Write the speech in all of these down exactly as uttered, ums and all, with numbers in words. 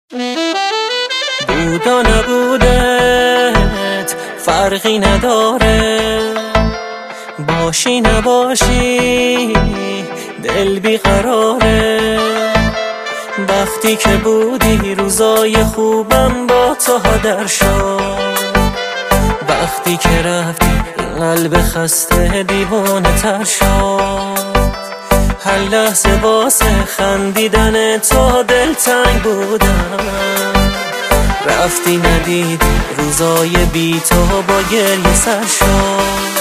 بود و نبودت فرقی نداره، باشی نباشی دل بیقراره. وقتی که بودی روزای خوبم با تو هدر شد، وقتی که رفتی این قلب خسته دیوانه تر شد. هر لحظه واسه خندیدن تو دلتنگ بودم، رفتی ندیدی روزای بی تو با گریه سر شد.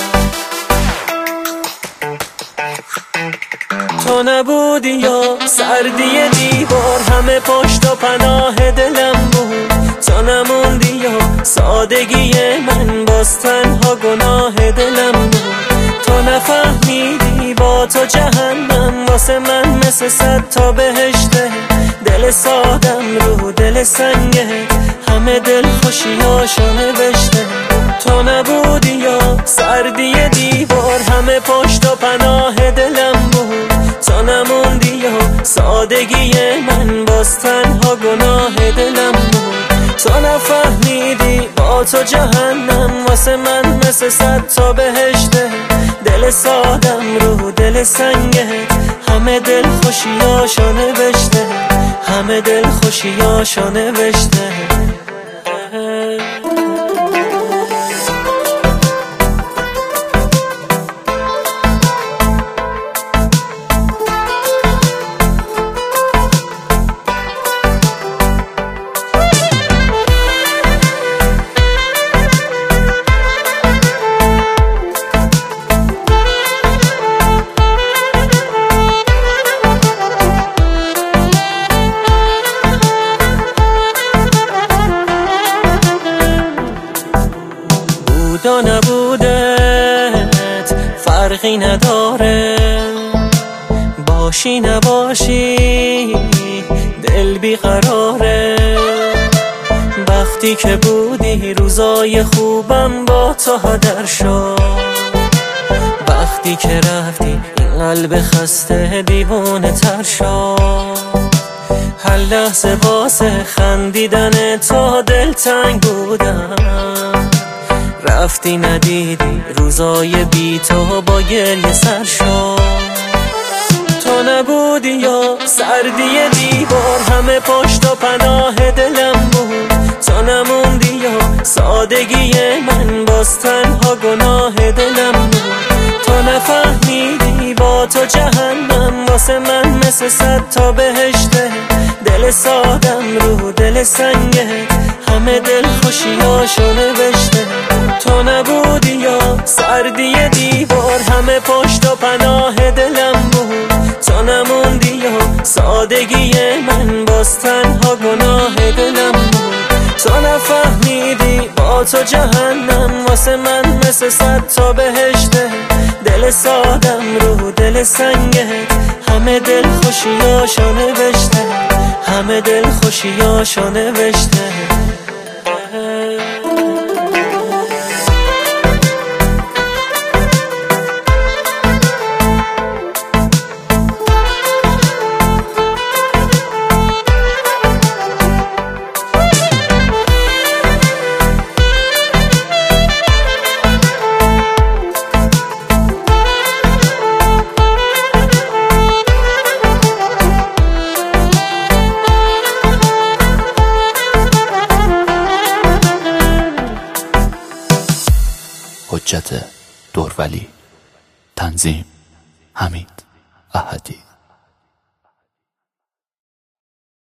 تو نبودی یا سردی دیوار، همه پشت و پناه دلم بود. تو نموندی یا سادگی من، باز تنها گناه دلم بود. تو نفهمیدی با تو جهنم واسه من مثل صد تا بهشته. دل سادم رو دل سنگت همه دل خوشیاشو نوشته. تو نبودی یا سردی دیوار، همه پشت و پناه دلم بود. تو نموندی یا سادگی من، باز تنها گناه دلم بود. تو نفهمیدی با تو جهنم واسه من مثل صد تا بهشته. دل سادم رو دل سنگت همه دل خوشیاشو نوشته، همه دل خوشیاشو نوشته. بود و نبودت فرقی نداره، باشی نباشی دل بیقراره. وقتی که بودی روزای خوبم با تو هدر شد، وقتی که رفتی این قلب خسته دیوانه تر شد. هر لحظه واسه خندیدن تو دلتنگ بودم، رفتی ندیدی روزای بی تو با گریه سر شد. تو نبودی یا سردی دیوار، همه پشت و پناه دلم بود. تو نموندی یا سادگی من، باز تنها گناه دلم بود. تو نفهمیدی با تو جهنم واسه من مثل صد تا بهشته. دل سادم رو دل سنگت همه دل خوشیاشو نوشته. تو نبودی یا سردی دیوار، همه پشت و پناه دلم بود. تو نموندی یا سادگی من، باز تنها گناه دلم بود. تو نفهمیدی با تو جهنم واسه من مثل صد تا بهشته. دل سادم رو دل سنگت همه دل خوشیاشو نوشته، همه دل خوشیاشو نوشته. حجت دورولی. تنظیم حمید احدی.